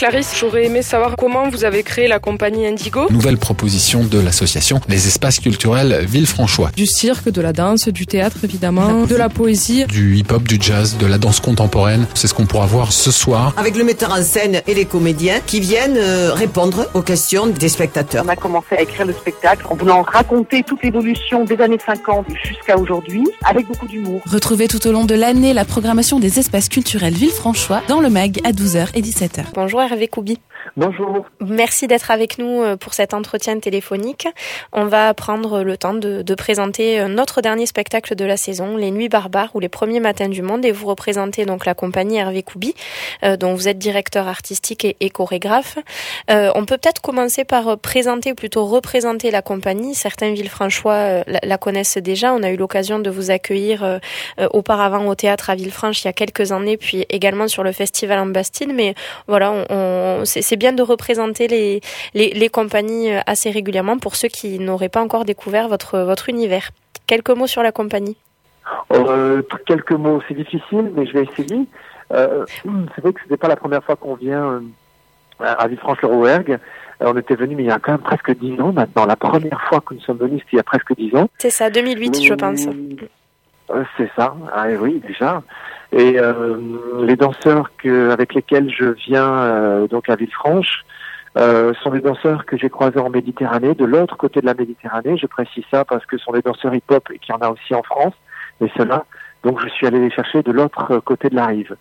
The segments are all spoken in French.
Clarisse, j'aurais aimé savoir comment vous avez créé la compagnie Indigo. Nouvelle proposition de l'association Les Espaces Culturels Villefranchois. Du cirque, de la danse, du théâtre évidemment, de la poésie. Du hip-hop, du jazz, de la danse contemporaine. C'est ce qu'on pourra voir ce soir. Avec le metteur en scène et les comédiens qui viennent répondre aux questions des spectateurs. On a commencé à écrire le spectacle en voulant raconter toute l'évolution des années 50 jusqu'à aujourd'hui avec beaucoup d'humour. Retrouvez tout au long de l'année la programmation des espaces culturels Villefranchois dans le MAG à 12h et 17h. Bonjour Hervé Koubi. Bonjour. Merci d'être avec nous pour cet entretien téléphonique. On va prendre le temps de présenter notre dernier spectacle de la saison, Les Nuits Barbares ou Les Premiers Matins du Monde, et vous représentez donc la compagnie Hervé Koubi, dont vous êtes directeur artistique et chorégraphe. On peut peut-être commencer par présenter, plutôt représenter la compagnie. Certains Villefranchois la connaissent déjà. On a eu l'occasion de vous accueillir auparavant au théâtre à Villefranche il y a quelques années, puis également sur le festival en Bastide. Mais voilà, c'est bien de représenter les compagnies assez régulièrement pour ceux qui n'auraient pas encore découvert votre univers. Quelques mots sur la compagnie. Quelques mots, c'est difficile, mais je vais essayer. C'est vrai que ce n'est pas la première fois qu'on vient à Villefranche-le-Rouergue. On était venu, mais il y a quand même presque 10 ans maintenant. La première fois que nous sommes venus, c'était il y a presque 10 ans. C'est ça, 2008, je pense. C'est ça, oui, déjà. Et les danseurs avec lesquels je viens donc à Villefranche sont des danseurs que j'ai croisés en Méditerranée, de l'autre côté de la Méditerranée. Je précise ça parce que ce sont des danseurs hip-hop et qu'il y en a aussi en France, mais ceux-là, donc je suis allé les chercher de l'autre côté de la rive.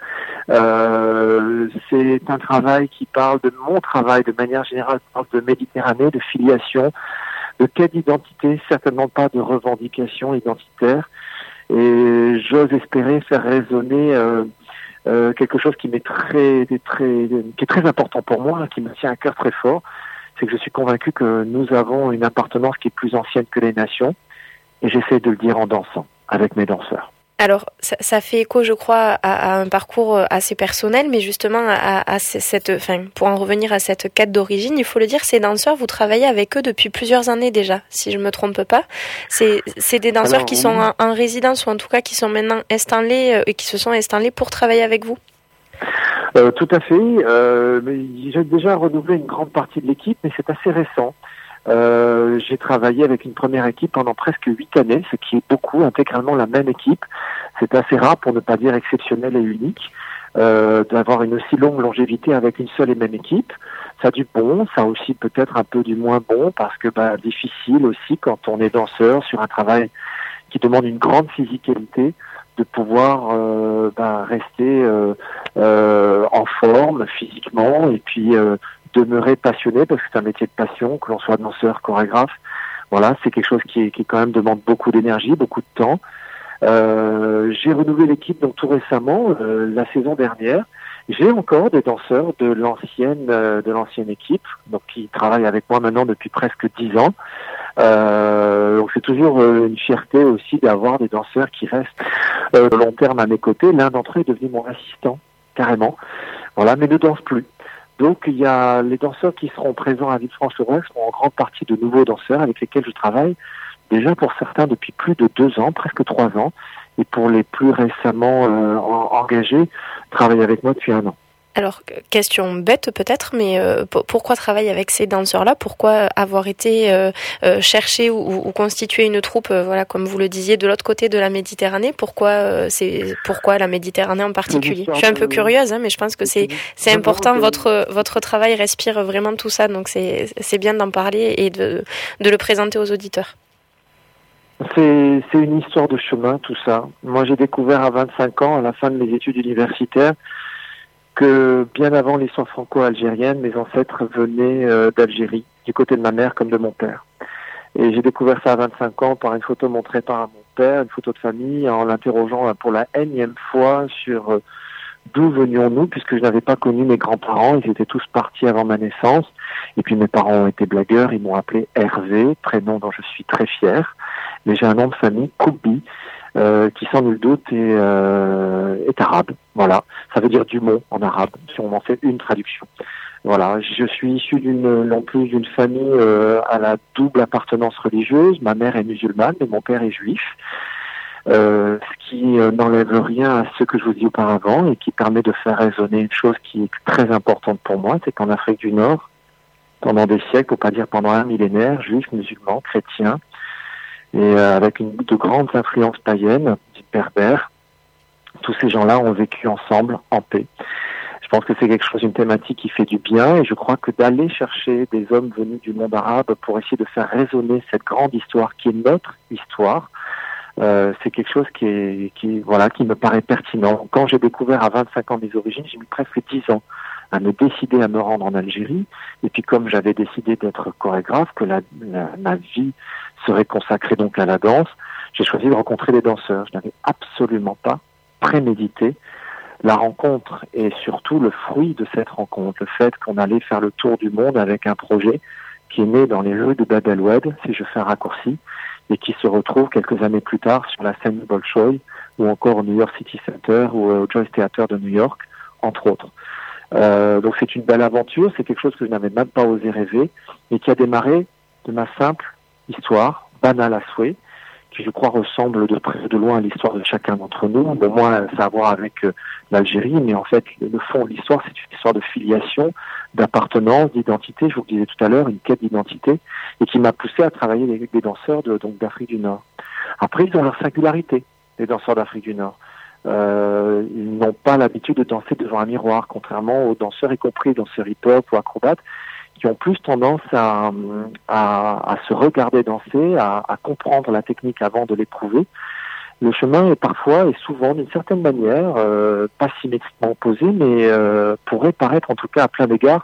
C'est un travail qui parle de mon travail de manière générale, parle de Méditerranée, de filiation, de quête d'identité, certainement pas de revendication identitaire. Et j'ose espérer faire résonner quelque chose qui est très important pour moi, qui me tient à cœur très fort. C'est que je suis convaincu que nous avons une appartenance qui est plus ancienne que les nations, et j'essaie de le dire en dansant avec mes danseurs. Alors, ça fait écho, je crois, à un parcours assez personnel, mais justement, pour en revenir à cette quête d'origine, il faut le dire, ces danseurs, vous travaillez avec eux depuis plusieurs années déjà, si je me trompe pas. C'est des danseurs qui sont en résidence, ou en tout cas qui sont maintenant installés, et qui se sont installés pour travailler avec vous. Tout à fait. Mais j'ai déjà renouvelé une grande partie de l'équipe, mais c'est assez récent. J'ai travaillé avec une première équipe pendant presque 8 années, ce qui est beaucoup, intégralement la même équipe. C'est assez rare, pour ne pas dire exceptionnel et unique, d'avoir une aussi longue longévité avec une seule et même équipe. Ça a du bon, ça a aussi peut-être un peu du moins bon, parce que difficile aussi quand on est danseur sur un travail qui demande une grande physicalité, de pouvoir rester en forme physiquement et puis demeurer passionné, parce que c'est un métier de passion, que l'on soit danseur, chorégraphe. Voilà, c'est quelque chose qui quand même demande beaucoup d'énergie, beaucoup de temps. J'ai renouvelé l'équipe donc tout récemment, la saison dernière. J'ai encore des danseurs de l'ancienne équipe, donc qui travaillent avec moi maintenant depuis presque 10 ans. Donc c'est toujours une fierté aussi d'avoir des danseurs qui restent long terme à mes côtés. L'un d'entre eux est devenu mon assistant, carrément. Voilà, mais ne danse plus. Donc il y a les danseurs qui seront présents à Villefranche-le-Rouergue seront en grande partie de nouveaux danseurs avec lesquels je travaille déjà pour certains depuis plus de 2 ans, presque 3 ans, et pour les plus récemment engagés, travaillent avec moi depuis 1 an. Alors, question bête peut-être, mais pourquoi travailler avec ces danseurs-là ? Pourquoi avoir été chercher ou constituer une troupe, comme vous le disiez, de l'autre côté de la Méditerranée ? Pourquoi la Méditerranée en particulier ? Je suis un peu curieuse, mais je pense que c'est important. Votre travail respire vraiment tout ça, donc c'est bien d'en parler et de le présenter aux auditeurs. C'est une histoire de chemin, tout ça. Moi, j'ai découvert à 25 ans, à la fin de mes études universitaires, que bien avant l'histoire franco-algérienne, mes ancêtres venaient d'Algérie, du côté de ma mère comme de mon père. Et j'ai découvert ça à 25 ans par une photo montrée par mon père, une photo de famille, en l'interrogeant pour la énième fois sur d'où venions-nous, puisque je n'avais pas connu mes grands-parents, ils étaient tous partis avant ma naissance. Et puis mes parents ont été blagueurs, ils m'ont appelé Hervé, prénom dont je suis très fier. Mais j'ai un nom de famille, Koubi, qui sans nul doute est arabe. Voilà, ça veut dire Dumont en arabe, si on en fait une traduction. Voilà, je suis issu d'une famille à la double appartenance religieuse. Ma mère est musulmane, mais mon père est juif. ce qui n'enlève rien à ce que je vous dis auparavant et qui permet de faire résonner une chose qui est très importante pour moi, c'est qu'en Afrique du Nord, pendant des siècles, pour pas dire pendant un millénaire, juifs, musulmans, chrétiens, et avec de grandes influences païennes, berbères, tous ces gens-là ont vécu ensemble en paix. Je pense que c'est quelque chose, une thématique qui fait du bien, et je crois que d'aller chercher des hommes venus du monde arabe pour essayer de faire résonner cette grande histoire qui est notre histoire, c'est quelque chose qui me paraît pertinent. Quand j'ai découvert à 25 ans mes origines, j'ai mis presque 10 ans à me décider à me rendre en Algérie. Et puis comme j'avais décidé d'être chorégraphe, que ma vie serait consacrée donc à la danse, j'ai choisi de rencontrer des danseurs. Je n'avais absolument pas prémédité la rencontre et surtout le fruit de cette rencontre, le fait qu'on allait faire le tour du monde avec un projet qui est né dans les rues de Bab el-Oued, si je fais un raccourci, et qui se retrouve quelques années plus tard sur la scène du Bolshoi ou encore au New York City Center ou au Joyce Theater de New York, entre autres. Donc c'est une belle aventure, c'est quelque chose que je n'avais même pas osé rêver et qui a démarré de ma simple histoire, banale à souhait, qui je crois ressemble de près ou de loin à l'histoire de chacun d'entre nous. Bon, moi, ça a à voir avec l'Algérie, mais en fait, le fond de l'histoire, c'est une histoire de filiation, d'appartenance, d'identité, je vous le disais tout à l'heure, une quête d'identité, et qui m'a poussé à travailler avec des danseurs d'Afrique du Nord. Après, ils ont leur singularité, les danseurs d'Afrique du Nord. Ils n'ont pas l'habitude de danser devant un miroir, contrairement aux danseurs, y compris danseurs hip-hop ou acrobates, qui ont plus tendance à se regarder danser, à comprendre la technique avant de l'éprouver. Le chemin est parfois et souvent, d'une certaine manière, pas symétriquement opposé, mais pourrait paraître en tout cas à plein d'égard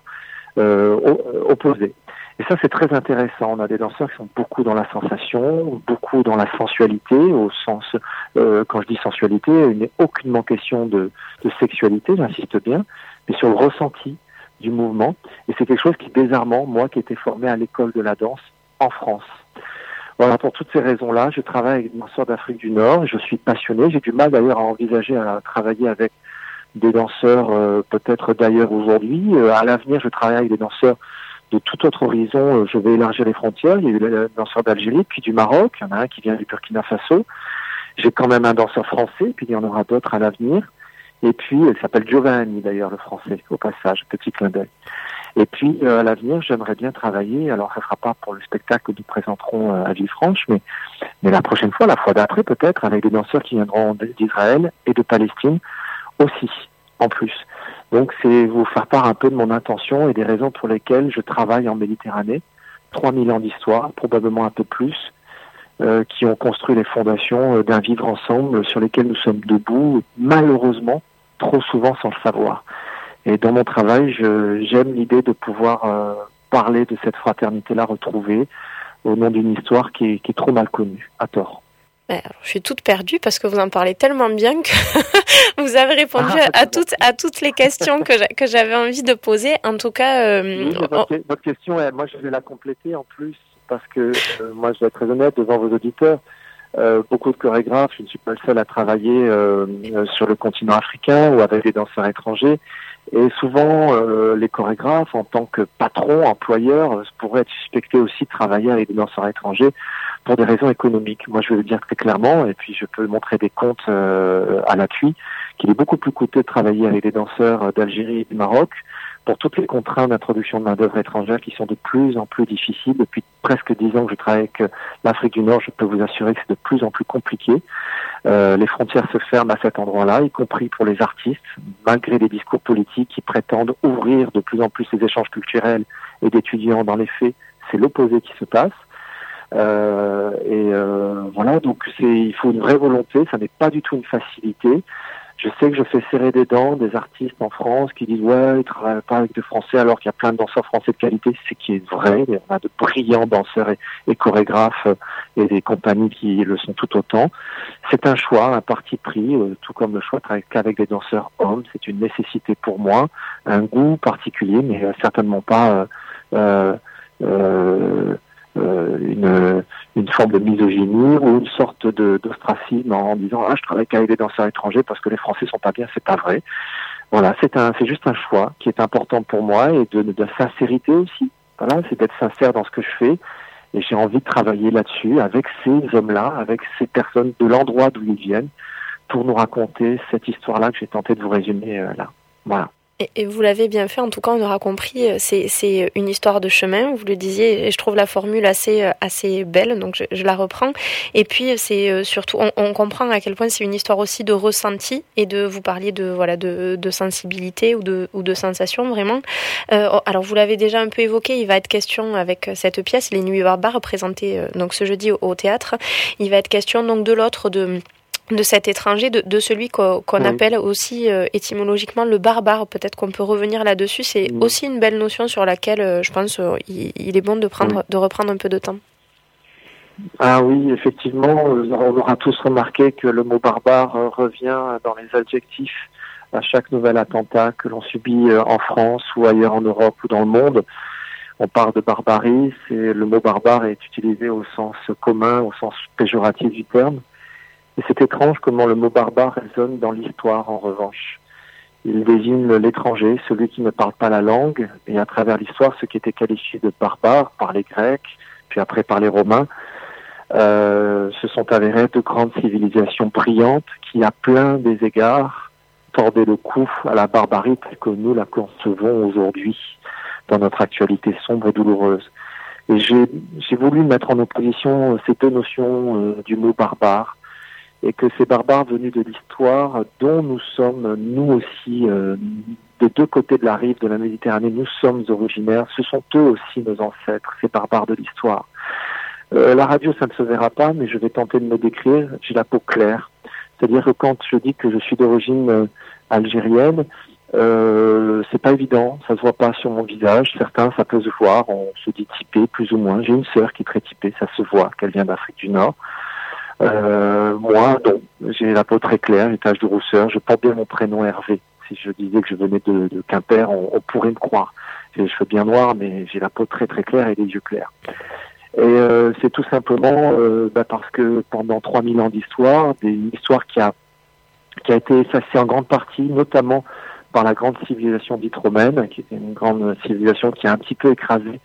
opposé. Et ça, c'est très intéressant. On a des danseurs qui sont beaucoup dans la sensation, beaucoup dans la sensualité, au sens, quand je dis sensualité, il n'est aucunement question de sexualité, j'insiste bien, mais sur le ressenti du mouvement. Et c'est quelque chose qui est désarmant, moi qui étais formé à l'école de la danse en France. Voilà, pour toutes ces raisons-là, je travaille avec des danseurs d'Afrique du Nord, je suis passionné, j'ai du mal d'ailleurs à envisager à travailler avec des danseurs peut-être d'ailleurs aujourd'hui. À l'avenir, je travaille avec des danseurs de tout autre horizon, je vais élargir les frontières. Il y a eu les danseurs d'Algérie, puis du Maroc, il y en a un qui vient du Burkina Faso. J'ai quand même un danseur français, puis il y en aura d'autres à l'avenir. Et puis, il s'appelle Giovanni d'ailleurs, le français, au passage, petit clin d'œil. Et puis, à l'avenir, j'aimerais bien travailler, alors ça ne sera pas pour le spectacle que nous présenterons à Villefranche, mais la prochaine fois, la fois d'après peut-être, avec des danseurs qui viendront d'Israël et de Palestine aussi, en plus. Donc c'est vous faire part un peu de mon intention et des raisons pour lesquelles je travaille en Méditerranée. 3000 ans d'histoire, probablement un peu plus, qui ont construit les fondations d'un vivre ensemble sur lesquels nous sommes debout, malheureusement, trop souvent sans le savoir. Et dans mon travail, j'aime l'idée de pouvoir parler de cette fraternité-là retrouvée au nom d'une histoire qui est trop mal connue, à tort. Alors, je suis toute perdue parce que vous en parlez tellement bien que vous avez répondu à toutes les questions que j'avais envie de poser. En tout cas, oui, votre question, moi je vais la compléter en plus parce que moi je dois être très honnête devant vos auditeurs. Beaucoup de chorégraphes, je ne suis pas le seul à travailler sur le continent africain ou avec des danseurs étrangers. Et souvent, les chorégraphes, en tant que patrons, employeurs, pourraient être suspectés aussi de travailler avec des danseurs étrangers pour des raisons économiques. Moi, je vais le dire très clairement, et puis je peux montrer des comptes à l'appui, qu'il est beaucoup plus coûteux de travailler avec des danseurs d'Algérie et du Maroc pour toutes les contraintes d'introduction de main-d'œuvre étrangère qui sont de plus en plus difficiles. Depuis presque 10 ans que je travaille avec l'Afrique du Nord, je peux vous assurer que c'est de plus en plus compliqué. Les frontières se ferment à cet endroit-là, y compris pour les artistes, malgré des discours politiques qui prétendent ouvrir de plus en plus les échanges culturels et d'étudiants. Dans les faits, c'est l'opposé qui se passe. Voilà, donc il faut une vraie volonté, ça n'est pas du tout une facilité. Je sais que je fais serrer des dents des artistes en France qui disent ouais, ils travaillent pas avec des Français alors qu'il y a plein de danseurs français de qualité, ce qui est vrai. On a de brillants danseurs et chorégraphes et des compagnies qui le sont tout autant. C'est un choix, un parti pris, tout comme le choix de travailler qu'avec des danseurs hommes. C'est une nécessité pour moi, un goût particulier, mais certainement pas une forme de misogynie ou une sorte d'ostracisme en disant je travaille qu'avec des danseurs étrangers parce que les Français sont pas bien. C'est pas vrai. Voilà, c'est juste un choix qui est important pour moi et de sincérité aussi. Voilà, c'est d'être sincère dans ce que je fais Et j'ai envie de travailler là-dessus avec ces hommes-là, avec ces personnes de l'endroit d'où ils viennent, pour nous raconter cette histoire-là que j'ai tenté de vous résumer là. Voilà. Et vous l'avez bien fait, en tout cas on aura compris, c'est une histoire de chemin, vous le disiez, et je trouve la formule assez belle, donc je la reprends. Et puis c'est surtout, on comprend à quel point c'est une histoire aussi de ressenti, et vous parliez de sensibilité ou de sensation vraiment. Alors vous l'avez déjà un peu évoqué, il va être question avec cette pièce, Les Nuits barbares, présentée donc ce jeudi au théâtre, il va être question donc de l'autre, de cet étranger, de celui qu'on appelle aussi étymologiquement le barbare. Peut-être qu'on peut revenir là-dessus. C'est aussi une belle notion sur laquelle je pense il est bon de reprendre un peu de temps. Ah oui, effectivement, on aura tous remarqué que le mot barbare revient dans les adjectifs à chaque nouvel attentat que l'on subit en France ou ailleurs en Europe ou dans le monde. On parle de barbarie, le mot barbare est utilisé au sens commun, au sens péjoratif du terme. Et c'est étrange comment le mot barbare résonne dans l'histoire, en revanche. Il désigne l'étranger, celui qui ne parle pas la langue, et à travers l'histoire, ceux qui étaient qualifiés de barbares par les Grecs, puis après par les Romains, se sont avérés de grandes civilisations brillantes qui, à plein des égards, tordaient le cou à la barbarie telle que nous la concevons aujourd'hui dans notre actualité sombre et douloureuse. Et j'ai voulu mettre en opposition ces deux notions du mot barbare, et que ces barbares venus de l'histoire, dont nous sommes, nous aussi, des deux côtés de la rive de la Méditerranée, nous sommes originaires, ce sont eux aussi nos ancêtres, ces barbares de l'histoire. La radio, ça ne se verra pas, mais je vais tenter de me décrire. J'ai la peau claire. C'est-à-dire que quand je dis que je suis d'origine algérienne, c'est pas évident, ça se voit pas sur mon visage. Certains, ça peut se voir, on se dit typé, plus ou moins. J'ai une sœur qui est très typée, ça se voit qu'elle vient d'Afrique du Nord. Moi, non, j'ai la peau très claire, j'ai tache de rousseur, je porte bien mon prénom Hervé. Si je disais que je venais de Quimper, on pourrait me croire. J'ai les cheveux bien noirs, mais j'ai la peau très très claire et les yeux clairs. Et c'est tout simplement parce que pendant 3000 ans d'histoire, une histoire qui a été effacée en grande partie, notamment par la grande civilisation dite romaine, qui était une grande civilisation qui a un petit peu écrasé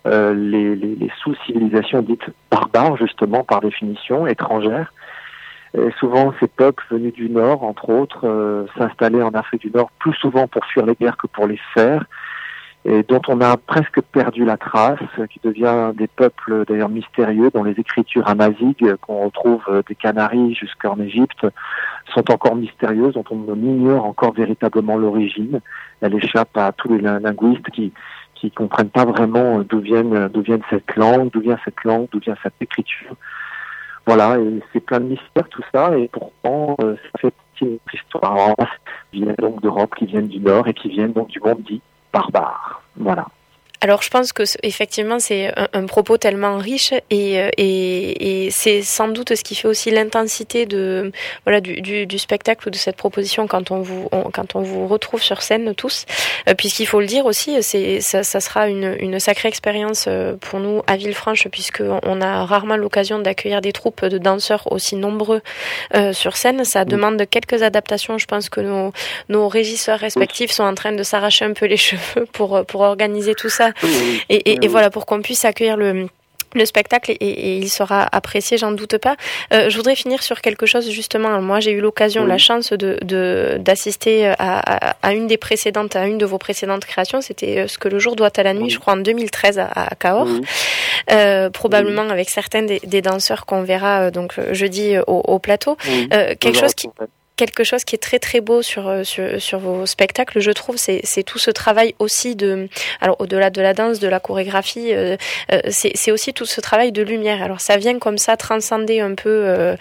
les sous-civilisations dites barbares, justement, par définition, étrangères. Et souvent, ces peuples venus du Nord, entre autres, s'installaient en Afrique du Nord plus souvent pour fuir les guerres que pour les faire, et dont on a presque perdu la trace, qui devient des peuples d'ailleurs mystérieux, dont les écritures amazighes, qu'on retrouve des Canaries jusqu'en Égypte, sont encore mystérieuses, dont on ignore encore véritablement l'origine. Elle échappe à tous les linguistes qui comprennent pas vraiment d'où vient cette langue, d'où vient cette écriture. Voilà, et c'est plein de mystères tout ça, et pourtant ça fait partie de notre histoire. Qui viennent donc d'Europe, qui viennent du Nord et qui viennent donc du monde dit barbare. Voilà. Alors je pense que effectivement c'est un propos tellement riche et c'est sans doute ce qui fait aussi l'intensité du spectacle ou de cette proposition quand on vous retrouve sur scène tous, puisqu'il faut le dire aussi, ça sera une sacrée expérience pour nous à Villefranche, puisque on a rarement l'occasion d'accueillir des troupes de danseurs aussi nombreux sur scène. Ça demande quelques adaptations. Je pense que nos régisseurs respectifs sont en train de s'arracher un peu les cheveux pour organiser tout ça. Et voilà, pour qu'on puisse accueillir le spectacle et il sera apprécié, j'en doute pas. Je voudrais finir sur quelque chose justement. Moi, j'ai eu l'occasion, la chance d'assister à une de vos précédentes créations. C'était Ce que le jour doit à la nuit, je crois en 2013 à Cahors. Probablement avec certains des danseurs qu'on verra donc jeudi au plateau. Quelque chose qui est très très beau sur vos spectacles, je trouve, c'est tout ce travail aussi alors au-delà de la danse, de la chorégraphie, c'est aussi tout ce travail de lumière. Alors ça vient comme ça transcender un peu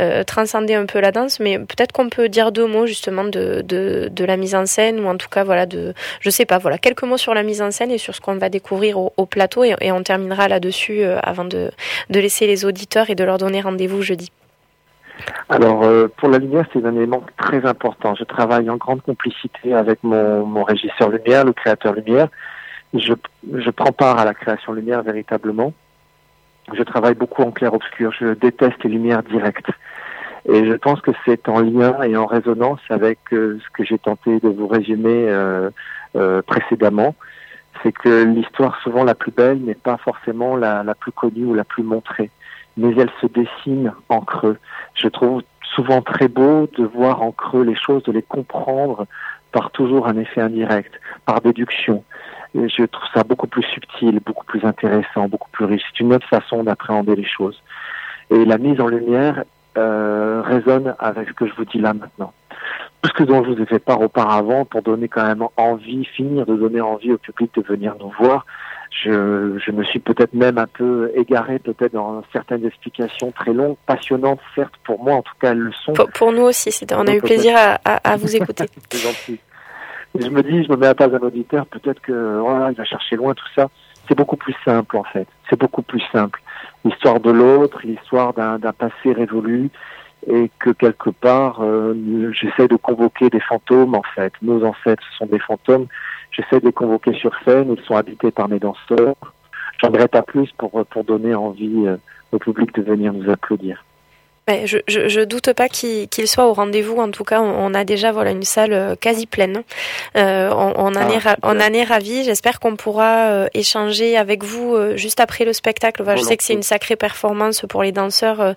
la danse, mais peut-être qu'on peut dire deux mots justement de la mise en scène, ou en tout cas quelques mots sur la mise en scène et sur ce qu'on va découvrir au plateau, et on terminera là-dessus avant de laisser les auditeurs et de leur donner rendez-vous jeudi. Alors, pour la lumière, c'est un élément très important. Je travaille en grande complicité avec mon régisseur lumière, le créateur lumière. Je prends part à la création lumière véritablement. Je travaille beaucoup en clair-obscur. Je déteste les lumières directes. Et je pense que c'est en lien et en résonance avec ce que j'ai tenté de vous résumer précédemment. c'est que l'histoire souvent la plus belle n'est pas forcément la plus connue ou la plus montrée, mais elle se dessine en creux. Je trouve souvent très beau de voir en creux les choses, de les comprendre par toujours un effet indirect, par déduction. Et je trouve ça beaucoup plus subtil, beaucoup plus intéressant, beaucoup plus riche. C'est une autre façon d'appréhender les choses. Et la mise en lumière résonne avec ce que je vous dis là maintenant. Tout ce dont je vous ai fait part auparavant pour donner quand même envie, finir de donner envie au public de venir nous voir, je me suis peut-être même un peu égaré peut-être dans certaines explications très longues, passionnantes certes pour moi, en tout cas elles le sont. Pour nous aussi, on a eu plaisir à vous écouter. C'est gentil. Et je me mets à la place d'un auditeur, peut-être que voilà, il va chercher loin tout ça. C'est beaucoup plus simple en fait, c'est beaucoup plus simple. L'histoire de l'autre, l'histoire d'un passé révolu, et que quelque part, j'essaie de convoquer des fantômes en fait. Nos ancêtres sont des fantômes. J'essaie de les convoquer sur scène. Ils sont habités par mes danseurs. J'en dirai pas plus pour donner envie au public de venir nous applaudir. Mais je doute pas qu'il soit au rendez-vous. En tout cas, on a déjà une salle quasi pleine. On en est ravis. J'espère qu'on pourra échanger avec vous juste après le spectacle. Je sais que c'est une sacrée performance pour les danseurs.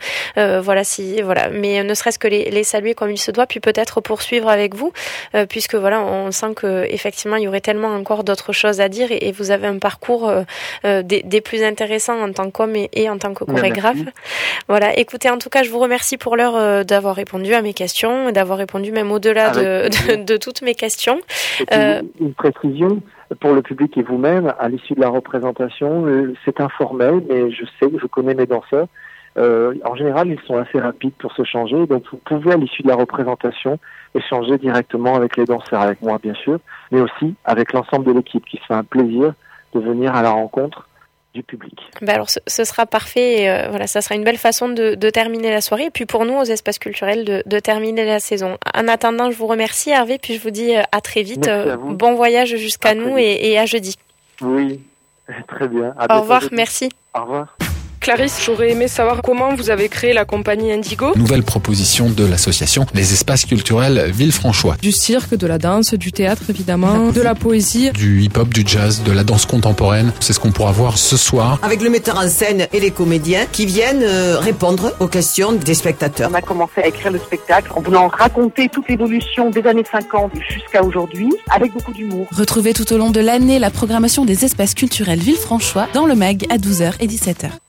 Mais ne serait-ce que les saluer comme il se doit, puis peut-être poursuivre avec vous, puisque on sent que effectivement il y aurait tellement encore d'autres choses à dire et vous avez un parcours des plus intéressants en tant qu'homme et en tant que chorégraphe. Voilà. Écoutez, en tout cas, je vous remercie pour l'heure d'avoir répondu à mes questions, d'avoir répondu même au-delà de toutes mes questions. Une précision pour le public et vous-même, à l'issue de la représentation, c'est informel, mais je connais mes danseurs. En général, ils sont assez rapides pour se changer, donc vous pouvez à l'issue de la représentation échanger directement avec les danseurs, avec moi bien sûr, mais aussi avec l'ensemble de l'équipe qui se fait un plaisir de venir à la rencontre du public. Alors ce sera parfait, ça sera une belle façon de terminer la soirée et puis pour nous aux espaces culturels de terminer la saison. En attendant, je vous remercie Hervé, puis je vous dis à très vite, bon voyage jusqu'à nous et à jeudi. Oui, très bien. Au revoir, merci. Au revoir. Clarisse, j'aurais aimé savoir comment vous avez créé la compagnie Indigo. Nouvelle proposition de l'association Les Espaces Culturels Villefranchois. Du cirque, de la danse, du théâtre évidemment, de la poésie. Du hip-hop, du jazz, de la danse contemporaine. C'est ce qu'on pourra voir ce soir. Avec le metteur en scène et les comédiens qui viennent répondre aux questions des spectateurs. On a commencé à écrire le spectacle en voulant raconter toute l'évolution des années 50 jusqu'à aujourd'hui avec beaucoup d'humour. Retrouvez tout au long de l'année la programmation des espaces culturels Villefranchois dans le MAG à 12h et 17h.